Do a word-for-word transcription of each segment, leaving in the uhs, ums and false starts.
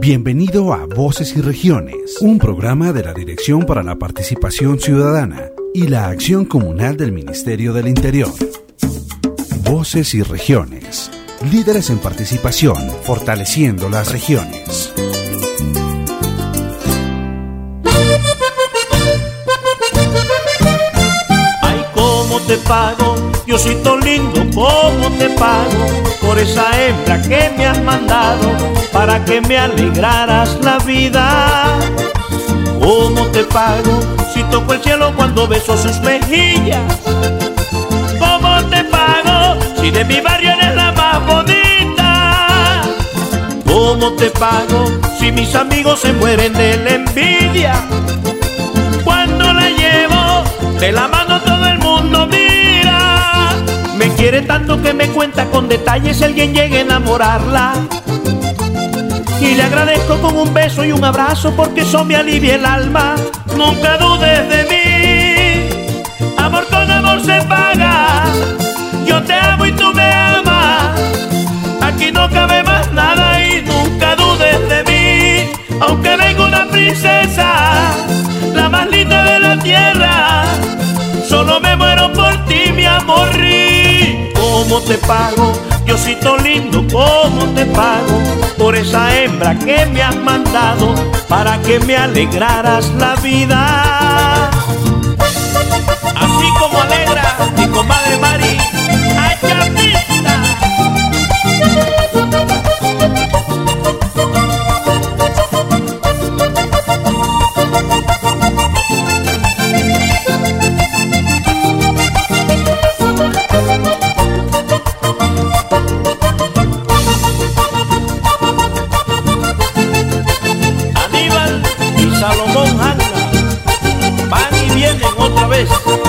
Bienvenido a Voces y Regiones, un programa de la Dirección para la Participación Ciudadana y la Acción Comunal del Ministerio del Interior. Voces y Regiones, líderes en participación, fortaleciendo las regiones. Ay, cómo te pago, Diosito lindo, cómo te pago por esa hembra que me has mandado para que me alegraras la vida. ¿Cómo te pago si toco el cielo cuando beso sus mejillas? ¿Cómo te pago si de mi barrio eres la más bonita? ¿Cómo te pago si mis amigos se mueren de la envidia? Cuando la llevo de la mano todo el mundo mira. Me quiere tanto que me cuenta con detalles si alguien llega a enamorarla. Y le agradezco con un beso y un abrazo porque eso me alivia el alma. Nunca dudes de mí, amor con amor se paga. Yo te amo y tú me amas, aquí no cabe más nada y nunca dudes de mí. Aunque venga una princesa, la más linda de la tierra, solo me muero por ti, mi amor. ¿Cómo te pago, Diosito lindo, cómo te pago por esa hembra que me has mandado para que me alegraras la vida? Así como alegra mi comadre Mari, ¡ay, chapita! Salomón anda, van y vienen otra vez.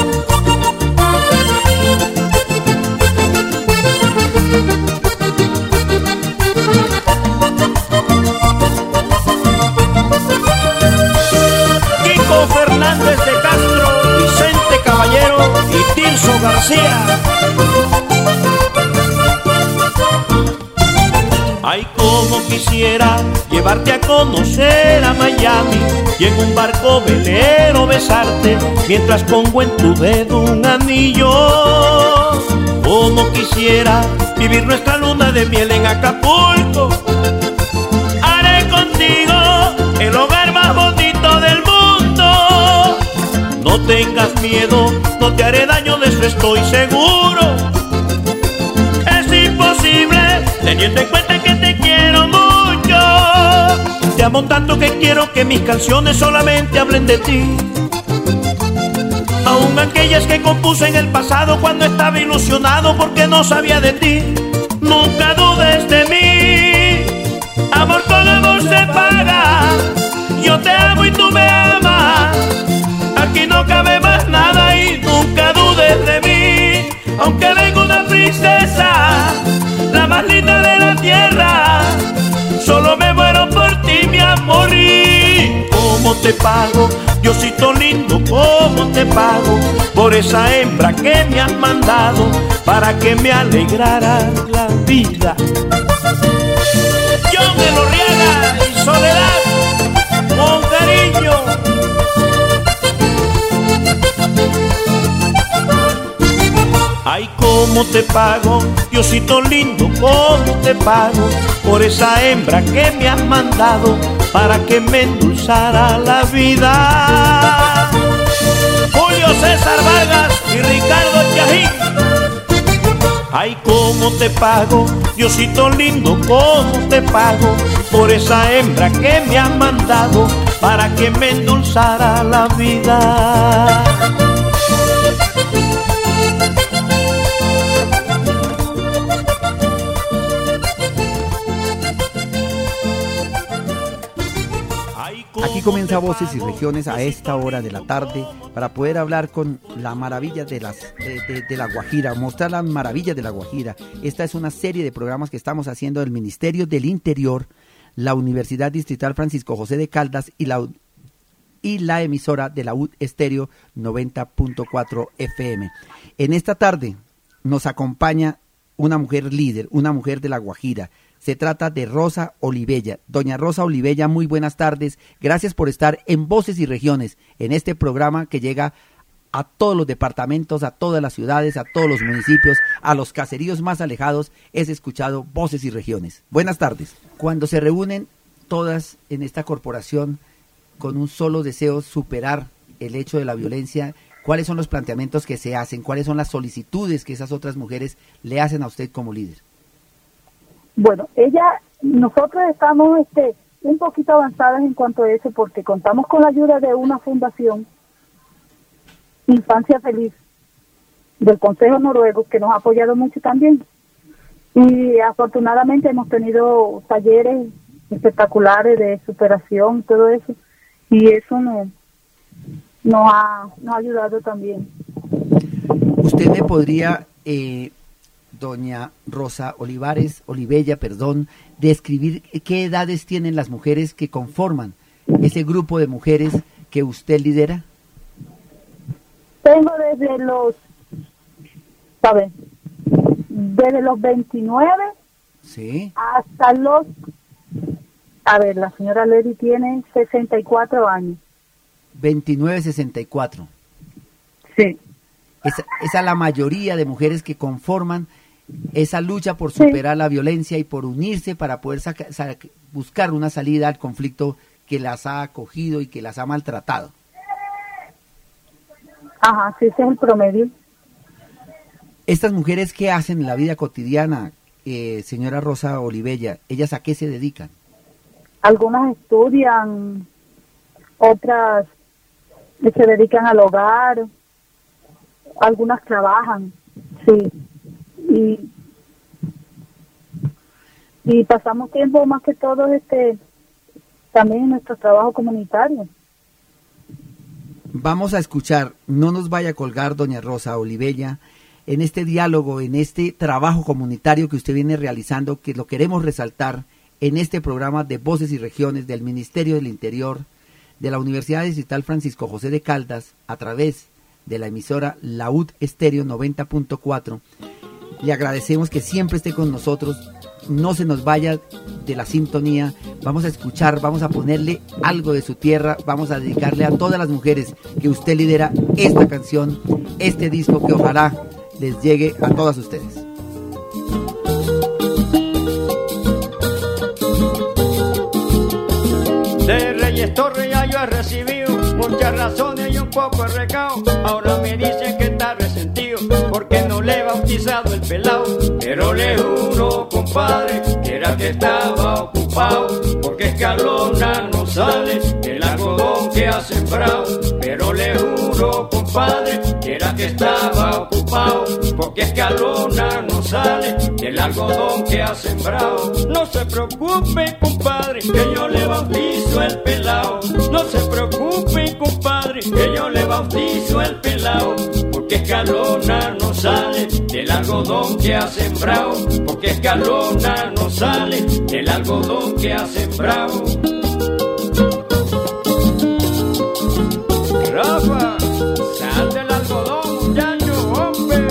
Kiko Fernández de Castro, Vicente Caballero y Tirso García. Ay, como quisiera llevarte a conocer a Miami y en un barco velero besarte mientras pongo en tu dedo un anillo. Como quisiera vivir nuestra luna de miel en Acapulco. Haré contigo el hogar más bonito del mundo. No tengas miedo, no te haré daño, de eso estoy seguro. Es imposible, teniendo en cuenta que te quiero mucho. Te amo tanto que quiero que mis canciones solamente hablen de ti. Aún aquellas que compuse en el pasado cuando estaba ilusionado porque no sabía de ti. Nunca dudes de mí, amor con amor se paga. Yo te amo y tú me amas, aquí no cabe más nada y nunca dudes de mí. Aunque venga una princesa, la más linda de la tierra, solo me muero por ti, mi amor. ¿Cómo te pago, Diosito lindo, cómo te pago por esa hembra que me has mandado para que me alegrara la vida? John Elorriaga y Soledad, con cariño. Ay, cómo te pago, Diosito lindo, cómo te pago por esa hembra que me has mandado para que me endulzara la vida. Julio César Vargas y Ricardo Chajín. Ay, cómo te pago, Diosito lindo, cómo te pago por esa hembra que me has mandado para que me endulzara la vida. Aquí comienza Voces y Regiones a esta hora de la tarde para poder hablar con la maravilla de, las, de, de, de la Guajira, mostrar las maravillas de la Guajira. Esta es una serie de programas que estamos haciendo del Ministerio del Interior, la Universidad Distrital Francisco José de Caldas y la, y la emisora de la U Estéreo noventa punto cuatro F M. En esta tarde nos acompaña una mujer líder, una mujer de la Guajira. Se trata de Rosa Olivella. Doña Rosa Olivella, muy buenas tardes. Gracias por estar en Voces y Regiones, en este programa que llega a todos los departamentos, a todas las ciudades, a todos los municipios, a los caseríos más alejados. Es escuchado Voces y Regiones. Buenas tardes. Cuando se reúnen todas en esta corporación con un solo deseo, superar el hecho de la violencia, ¿cuáles son los planteamientos que se hacen? ¿Cuáles son las solicitudes que esas otras mujeres le hacen a usted como líder? Bueno, ella, nosotros estamos este, un poquito avanzadas en cuanto a eso porque contamos con la ayuda de una fundación, Infancia Feliz, del Consejo Noruego, que nos ha apoyado mucho también. Y afortunadamente hemos tenido talleres espectaculares de superación y todo eso, y eso nos, nos, ha, nos ha ayudado también. ¿Usted me podría... Eh, doña Rosa Olivares, Olivella, perdón, describir qué edades tienen las mujeres que conforman ese grupo de mujeres que usted lidera? Tengo desde los, ¿sabe? Desde los veintinueve sí. hasta los, a ver, la señora Lady tiene sesenta y cuatro años. veintinueve, sesenta y cuatro. Sí. Esa, esa es la mayoría de mujeres que conforman esa lucha por superar sí. la violencia y por unirse para poder saca, saca, buscar una salida al conflicto que las ha acogido y que las ha maltratado. Ajá, sí, ese es el promedio. Estas mujeres, ¿qué hacen en la vida cotidiana, eh, señora Rosa Olivella? ¿Ellas a qué se dedican? Algunas estudian, otras se dedican al hogar, algunas trabajan, sí. Y, y pasamos tiempo más que todo este también en nuestro trabajo comunitario. Vamos a escuchar, no nos vaya a colgar doña Rosa Olivella, en este diálogo, en este trabajo comunitario que usted viene realizando, que lo queremos resaltar en este programa de Voces y Regiones del Ministerio del Interior, de la Universidad Distrital Francisco José de Caldas, a través de la emisora Laúd Estéreo noventa punto cuatro. Le agradecemos que siempre esté con nosotros, no se nos vaya de la sintonía, vamos a escuchar, vamos a ponerle algo de su tierra, vamos a dedicarle a todas las mujeres que usted lidera esta canción, este disco que ojalá les llegue a todas ustedes. De Reyes Torres ya yo he recibido muchas razones y un poco de recao. Ahora me dicen que está resentido porque no le he bautizado el pelao. Pero le juro, compadre, que era que estaba ocupado, porque Escalona no sale del algodón que ha sembrado. Pero le juro, compadre, que era que estaba ocupado, porque Escalona no sale del algodón que ha sembrado. No se preocupe, compadre, que yo le bautizo el pelao. No se preocupe, compadre, que yo le bautizo el pelao, porque Escalona no sale del algodón que ha sembrado, porque Escalona no sale del algodón que ha sembrado. Rafa, sal del algodón, muchacho, hombre.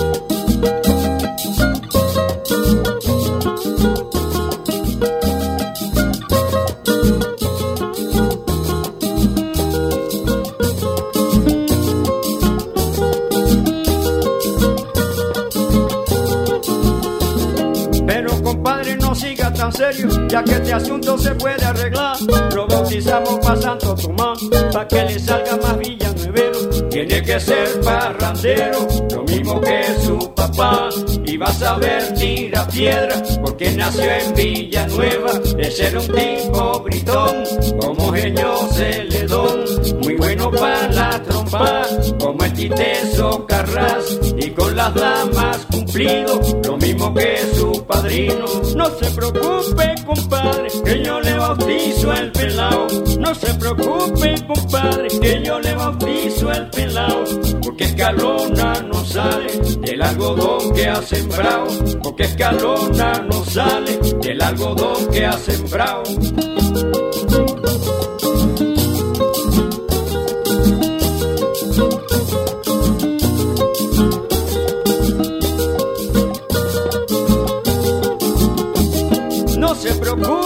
Tan serio, ya que este asunto se puede arreglar. Lo bautizamos pa' Santo Tomás, pa' que le salga más villanuevero. Tiene que ser parrandero, lo mismo que su papá, y va a saber tirar piedra, porque nació en Villanueva, de ser un tipo gritón, como genio Celedón, muy bueno para la trompa, como el Titeso Carras, y con las damas cumplido, lo mismo que su padrino. No se preocupe, compadre, que yo le bautizo el pelao. No se preocupe, compadre, que yo le bautizo el pelao, porque Escalona no sale del algodón que ha sembrado, porque Escalona no sale del algodón que ha sembrado.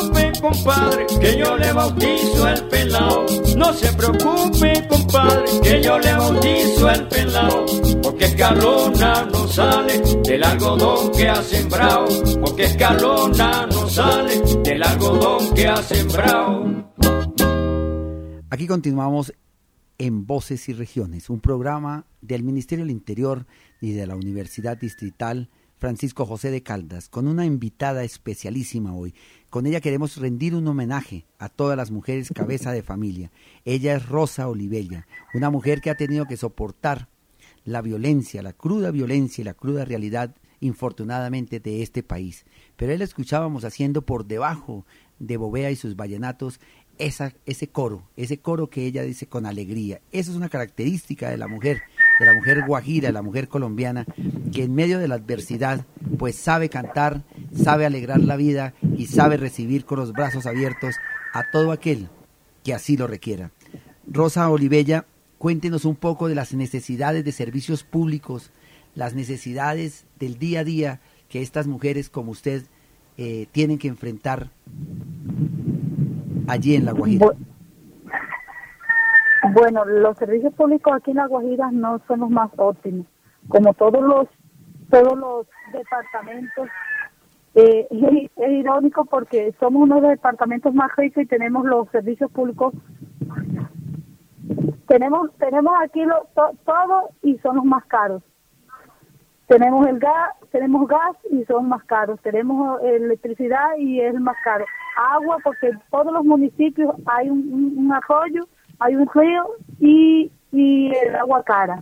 preocupe, compadre, que yo le bautizo el pelao. No se preocupe, compadre, que yo le bautizo el pelao. Porque escalona no sale del algodón que ha sembrado. Porque escalona no sale del algodón que ha sembrado. Aquí continuamos en Voces y Regiones, un programa del Ministerio del Interior y de la Universidad Distrital Francisco José de Caldas, con una invitada especialísima hoy. Con ella queremos rendir un homenaje a todas las mujeres cabeza de familia. Ella es Rosa Olivella, una mujer que ha tenido que soportar la violencia, la cruda violencia y la cruda realidad, infortunadamente, de este país. Pero él la escuchábamos haciendo por debajo de Bovea y sus vallenatos esa, ese coro, ese coro que ella dice con alegría. Esa es una característica de la mujer, de la mujer guajira, de la mujer colombiana, que en medio de la adversidad, pues sabe cantar, sabe alegrar la vida y sabe recibir con los brazos abiertos a todo aquel que así lo requiera. Rosa Olivella, cuéntenos un poco de las necesidades de servicios públicos, las necesidades del día a día que estas mujeres como usted eh, tienen que enfrentar allí en La Guajira. Bueno, los servicios públicos aquí en La Guajira no son los más óptimos. Como todos los todos los departamentos, eh, es, es irónico porque somos uno de los departamentos más ricos y tenemos los servicios públicos. Tenemos tenemos aquí lo, to, todo y son los más caros. Tenemos el gas, tenemos gas y son más caros. Tenemos electricidad y es más caro. Agua, porque en todos los municipios hay un, un, un arroyo, hay un río y, y el agua cara.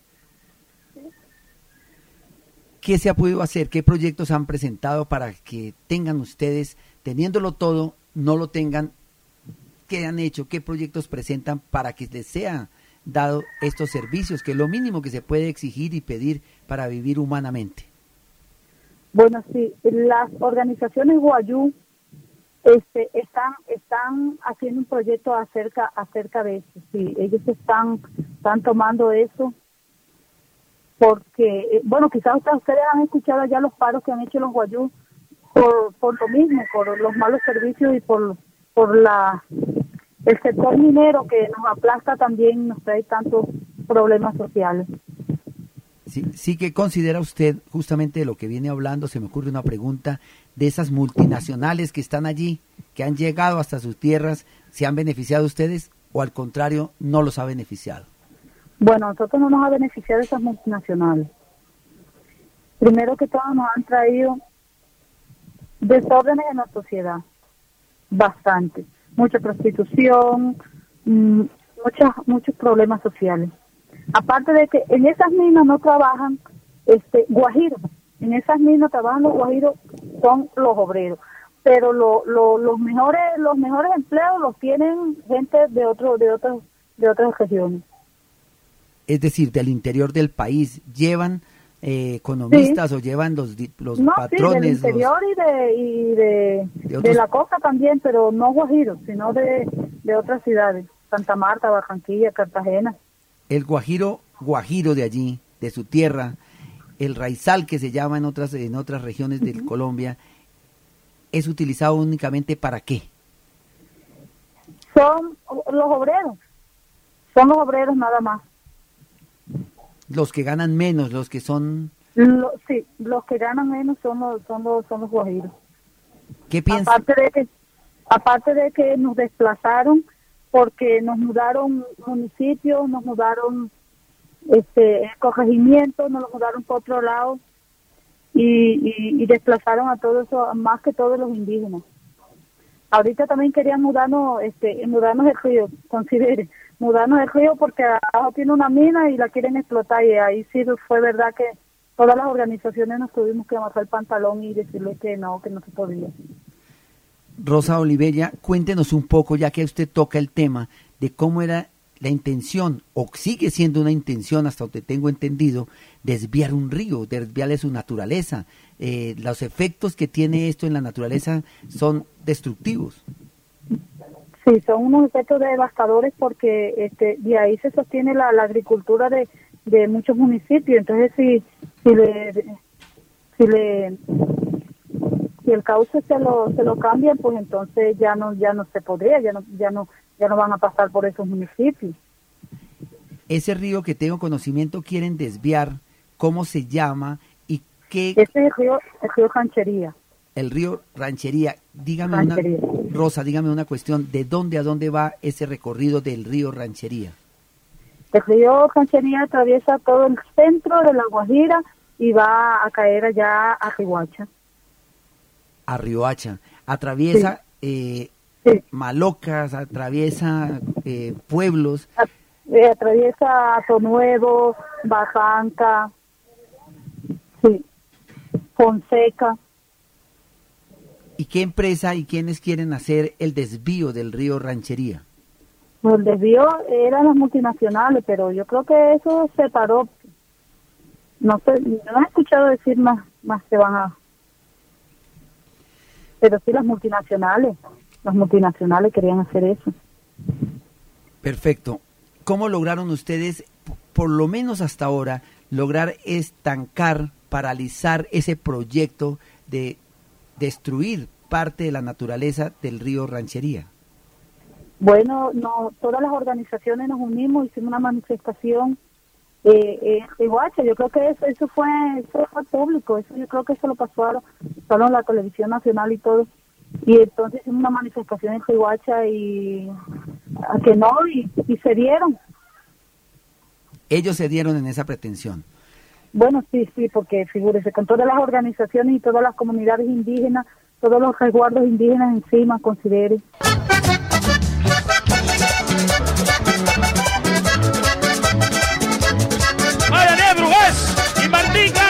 ¿Qué se ha podido hacer? ¿Qué proyectos han presentado para que tengan ustedes, teniéndolo todo, no lo tengan? ¿Qué han hecho? ¿Qué proyectos presentan para que les sean dado estos servicios, que es lo mínimo que se puede exigir y pedir para vivir humanamente? Bueno, sí, las organizaciones Guayú este, están están haciendo un proyecto acerca acerca de eso. Sí, ellos están están tomando eso porque, bueno, quizás ustedes han escuchado ya los paros que han hecho los Guayú por por lo mismo, por los malos servicios y por por la el sector minero que nos aplasta también, nos trae tantos problemas sociales. Sí, sí, que considera usted, justamente de lo que viene hablando, se me ocurre una pregunta, de esas multinacionales que están allí, que han llegado hasta sus tierras, ¿se han beneficiado ustedes o al contrario no los ha beneficiado? Bueno, a nosotros no nos ha beneficiado esas multinacionales. Primero que todo nos han traído desórdenes en la sociedad, bastante. Mucha prostitución, mmm, muchos muchos problemas sociales. Aparte de que en esas minas no trabajan este guajiros, en esas minas trabajan los guajiros, son los obreros, pero lo, lo, los mejores los mejores empleos los tienen gente de otro de otras de otras regiones. Es decir, del interior del país llevan eh, economistas, sí, o llevan los los no, patrones, sí, del interior los... y de y de, de, otros... de la costa también, pero no guajiros, sino de de otras ciudades, Santa Marta, Barranquilla, Cartagena. El guajiro, guajiro de allí, de su tierra, el raizal que se llama en otras en otras regiones de uh-huh. Colombia, ¿es utilizado únicamente para qué? Son los obreros, son los obreros nada más. Los que ganan menos, los que son... Lo, sí, los que ganan menos son los, son los, son los guajiros. ¿Qué piensas? Aparte de que, aparte de que nos desplazaron, porque nos mudaron municipios, nos mudaron este corregimientos, nos lo mudaron por otro lado y, y, y desplazaron a todos eso, más que todos los indígenas. Ahorita también querían mudarnos, este, mudarnos el río, considere, mudarnos el río porque abajo tiene una mina y la quieren explotar y ahí sí fue verdad que todas las organizaciones nos tuvimos que amarrar el pantalón y decirle que no, que no se podía. Rosa Olivella, cuéntenos un poco, ya que usted toca el tema, de cómo era la intención, o sigue siendo una intención, hasta donde tengo entendido, desviar un río, desviarle su naturaleza. Eh, los efectos que tiene esto en la naturaleza son destructivos. Sí, son unos efectos devastadores porque este, de ahí se sostiene la, la agricultura de, de muchos municipios. Entonces, si, si le... Si le si el cauce se lo se lo cambian, pues entonces ya no ya no se podría, ya no ya no ya no van a pasar por esos municipios. Ese río que tengo conocimiento quieren desviar, ¿cómo se llama y qué? Ese es el río, el río Ranchería. El río Ranchería. Dígame Ranchería. una, Rosa, dígame una cuestión, ¿de dónde a dónde va ese recorrido del río Ranchería? El río Ranchería atraviesa todo el centro de La Guajira y va a caer allá a Riohacha. A Riohacha. Atraviesa Sí. eh, Sí. Malocas, atraviesa eh, pueblos. Eh, atraviesa Atonuevo, Barranca, sí, Fonseca. ¿Y qué empresa y quiénes quieren hacer el desvío del río Ranchería? Pues el desvío eran las multinacionales, pero yo creo que eso se paró. No sé, no he escuchado decir más, más que van a... Pero sí las multinacionales, las multinacionales querían hacer eso. Perfecto. ¿Cómo lograron ustedes, p- por lo menos hasta ahora, lograr estancar, paralizar ese proyecto de destruir parte de la naturaleza del río Ranchería? Bueno, no, todas las organizaciones nos unimos, hicimos una manifestación eh, en Riohacha. Yo creo que eso, eso fue eso fue público, eso yo creo que eso lo pasó a, solo en la televisión nacional y todo. Y entonces hicimos una manifestación en Riohacha y a que no, y, y se dieron. Ellos se dieron en esa pretensión. Bueno, sí, sí, porque figúrese, con todas las organizaciones y todas las comunidades indígenas, todos los resguardos indígenas encima, considere. ¡Para Nebrugas y Martica!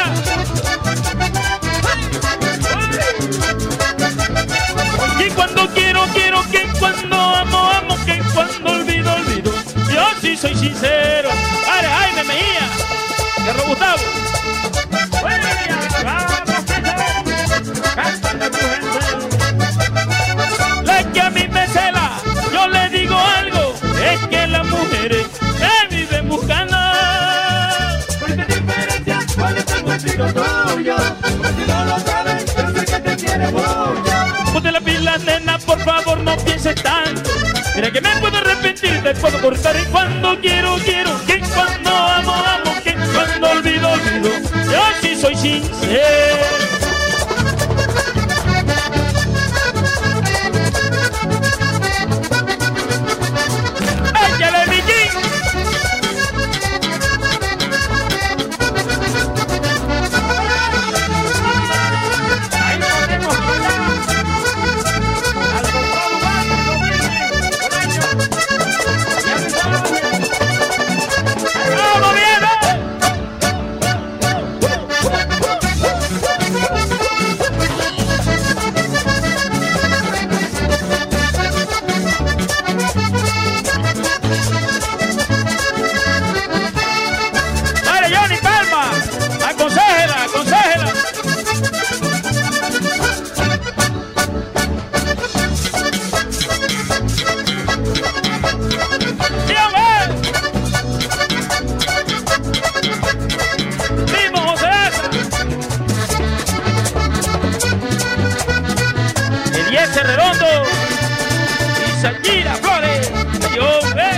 Que cuando quiero, quiero, que cuando amo, amo, que cuando olvido, olvido. Yo sí soy sincero. ¡Para Jaime Mejía! ¡Que Gustavo! La que a mí me cela, yo le digo algo, es que las mujeres me viven buscando. Porque diferencia, ¿cuál es el motivo tuyo? Si no lo sabes, yo sé que te quiere mucho. Ponte la pila, nena, por favor, no pienses tanto. Mira que me puedo arrepentir, te puedo cortar y cuando quiero, quiero. Que cuando amo, amo, que cuando olvido, olvido. Yo sí soy sincero. ¡Échale, Miki! Ahí lo tenemos allá. Al doctor Urbano, lo vive, con años. Ya se sabe. ¡Vamos, viene! ¡Vale, Johnny Palma! ¡Aconsejela, aconsejela! ¡Dígame! ¡Primo José Asa! Eliezer Redondo y Shakira Flores. ¡Y hombre!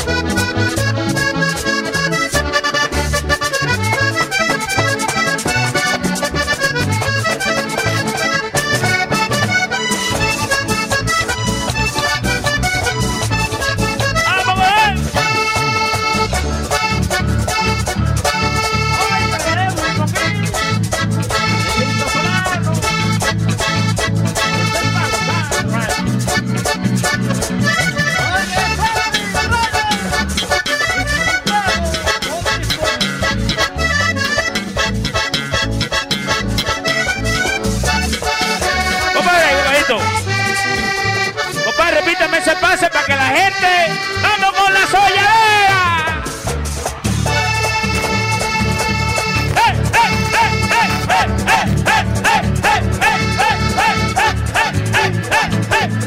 ¡Vamos a ver! ¡Ay, te queremos, mi confín! ¡Benito Solano! ¡Este es para Compadre, compadrito. Compadre, repítame ese pase para que la gente... ¡Vamos con la solladera! ¡Eh, eh, eh, eh, eh, eh, eh, eh, eh, eh, eh, eh, eh,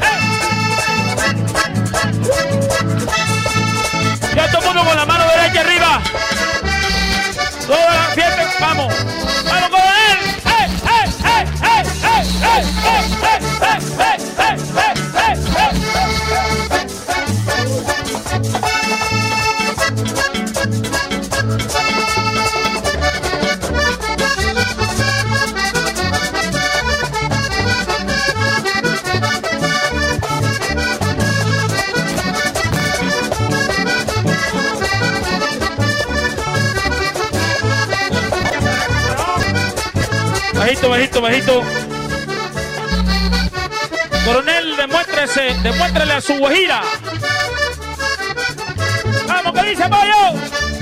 eh, eh! Ya todo el mundo con la mano derecha arriba. Toda la fiesta, vamos. Vamos con él. ¡Eh, eh, eh, eh, eh, eh! bajito, bajito, bajito. Coronel, demuéstrese, demuéstrele a su guajira. Vamos, que dice pollo.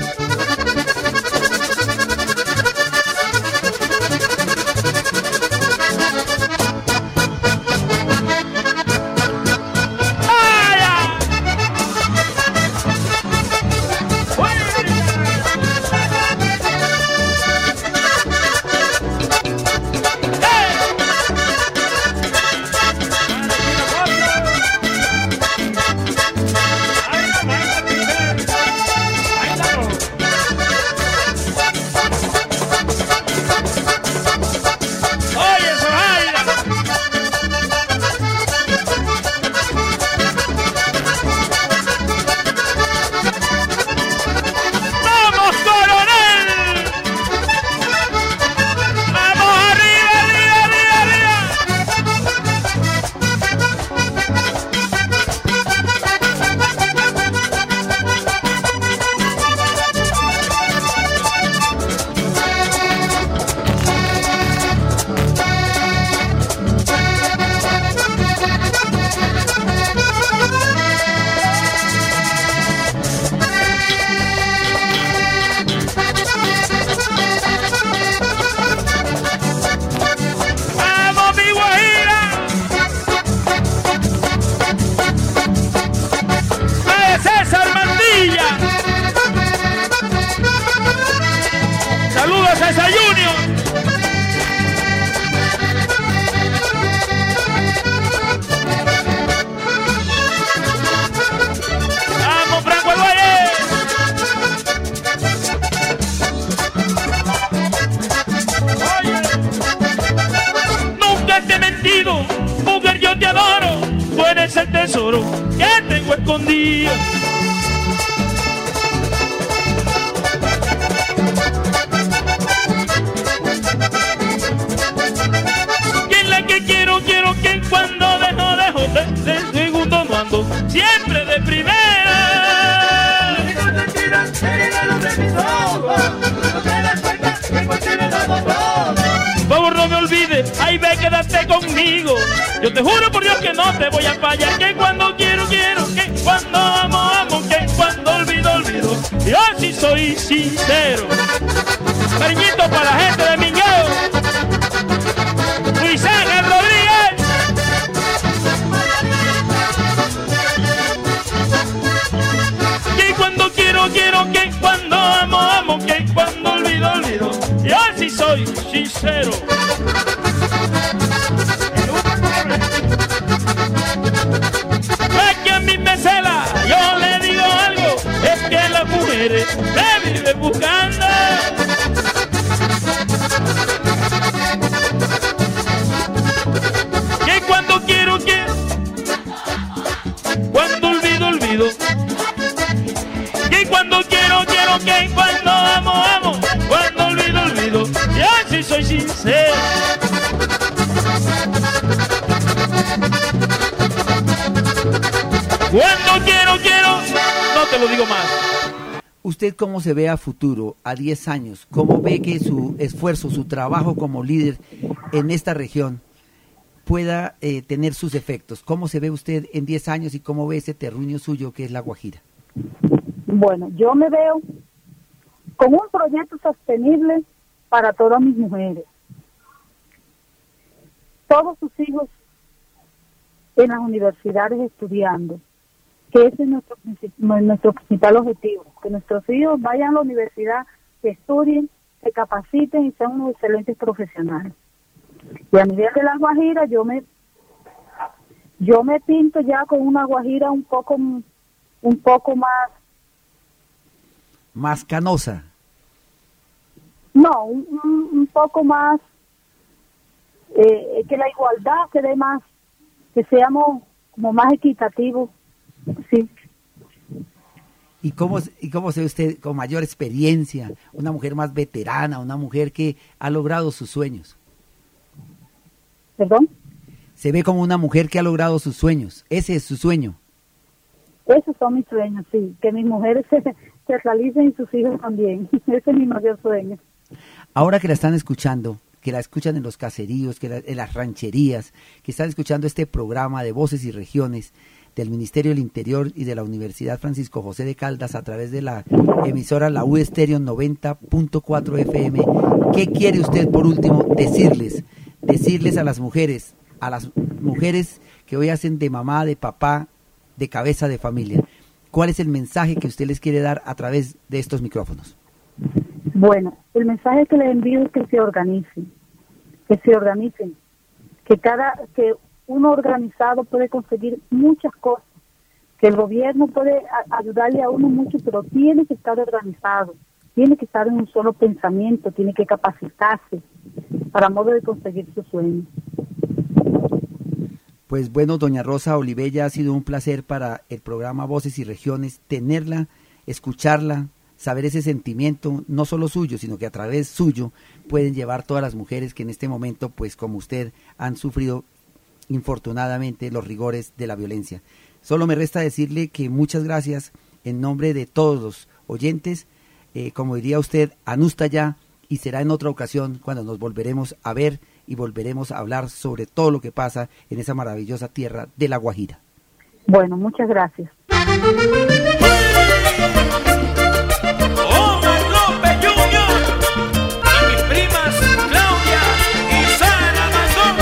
Mujer, yo te adoro, tú eres el tesoro que tengo escondido. Que la que quiero, quiero que cuando dejo, dejo de, de segundo no ando, siempre de primera. Por favor no me olvides, ahí ve, quédate conmigo. Yo te juro por Dios que no te voy a fallar. Que cuando quiero, quiero, que cuando amo, amo, que cuando olvido, olvido. Yo sí soy sincero. Cariñito para la gente de Miñao. Luis Ángel Rodríguez. Que cuando quiero, quiero, que cuando amo, amo, que cuando olvido, olvido. Yo sí soy sincero. Es que a mí me cela, yo le digo algo, es que las mujeres me viven buscando. Que cuando quiero, quiero, cuando olvido, olvido. Que cuando quiero, quiero, que cuando amo, amo, cuando olvido, olvido. Yo sí soy sincero. Cuando quiero, quiero, no te lo digo más. ¿Usted cómo se ve a futuro, a diez años? ¿Cómo ve que su esfuerzo, su trabajo como líder en esta región pueda eh, tener sus efectos? ¿Cómo se ve usted en diez años y cómo ve ese terruño suyo que es La Guajira? Bueno, yo me veo con un proyecto sostenible para todas mis mujeres. Todos sus hijos en las universidades estudiando, que ese es nuestro, nuestro principal objetivo, que nuestros hijos vayan a la universidad, que estudien, se capaciten y sean unos excelentes profesionales. Y a nivel de La Guajira, yo me yo me pinto ya con una Guajira un poco un poco más más canosa. No, un, un, un poco más eh, que la igualdad se dé más, que seamos como más equitativos. Sí. ¿Y cómo, ¿Y cómo se ve usted con mayor experiencia? Una mujer más veterana, una mujer que ha logrado sus sueños. ¿Perdón? Se ve como una mujer que ha logrado sus sueños. Ese es su sueño. Esos son mis sueños, sí. Que mis mujeres se, se realicen y sus hijos también. Ese es mi mayor sueño. Ahora que la están escuchando, que la escuchan en los caseríos, que la, en las rancherías, que están escuchando este programa de Voces y Regiones del Ministerio del Interior y de la Universidad Francisco José de Caldas a través de la emisora La U Estéreo noventa punto cuatro F M. ¿Qué quiere usted, por último, decirles? Decirles a las mujeres, a las mujeres que hoy hacen de mamá, de papá, de cabeza de familia. ¿Cuál es el mensaje que usted les quiere dar a través de estos micrófonos? Bueno, el mensaje que les envío es que se organicen, que se organicen, que cada, que uno organizado puede conseguir muchas cosas, que el gobierno puede a, ayudarle a uno mucho, pero tiene que estar organizado, tiene que estar en un solo pensamiento, tiene que capacitarse para modo de conseguir sus sueños. Pues bueno, doña Rosa Olivella, ha sido un placer para el programa Voces y Regiones tenerla, escucharla, saber ese sentimiento, no solo suyo, sino que a través suyo pueden llevar todas las mujeres que en este momento, pues como usted, han sufrido infortunadamente los rigores de la violencia. Solo me resta decirle que muchas gracias en nombre de todos los oyentes, eh, como diría usted, anusta ya, y será en otra ocasión cuando nos volveremos a ver y volveremos a hablar sobre todo lo que pasa en esa maravillosa tierra de La Guajira. Bueno, muchas gracias. Omar López junior y mis primas Claudia y Sara Mandón.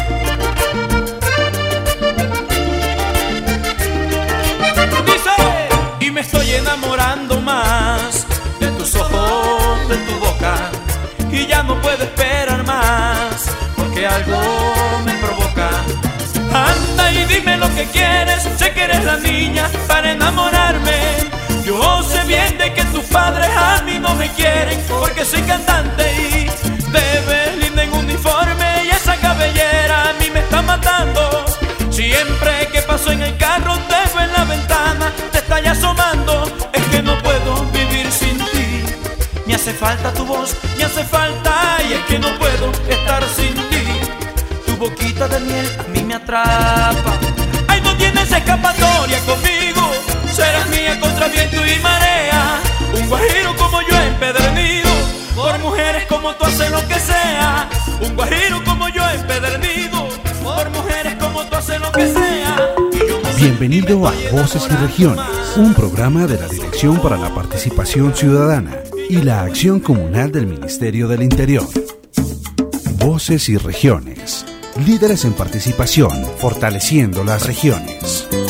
Dice, y me estoy enamorando más de tus ojos, de tu boca, y ya no puedo esperar más, porque algo me provoca. Anda y dime lo que quieres, sé que eres la niña para enamorarme. Yo sé bien de que tus padres a mí no me quieren, porque soy cantante y te ves linda en uniforme, y esa cabellera a mí me está matando. Siempre que paso en el carro te veo en la ventana, te está ya asomando, es que no puedo vivir sin ti. Me hace falta tu voz, me hace falta, y es que no puedo estar sin ti. Tu boquita de miel a mí me atrapa. Ay, no tienes escapatoria conmigo, serás mía contra viento y marea. Un guajiro como yo empedernido, por mujeres como tú hace lo que sea. Un guajiro como yo empedernido, por mujeres como tú hace lo que sea. Bienvenido a Voces y Regiones, un programa de la Dirección para la Participación Ciudadana y la Acción Comunal del Ministerio del Interior. Voces y Regiones, líderes en participación, fortaleciendo las regiones.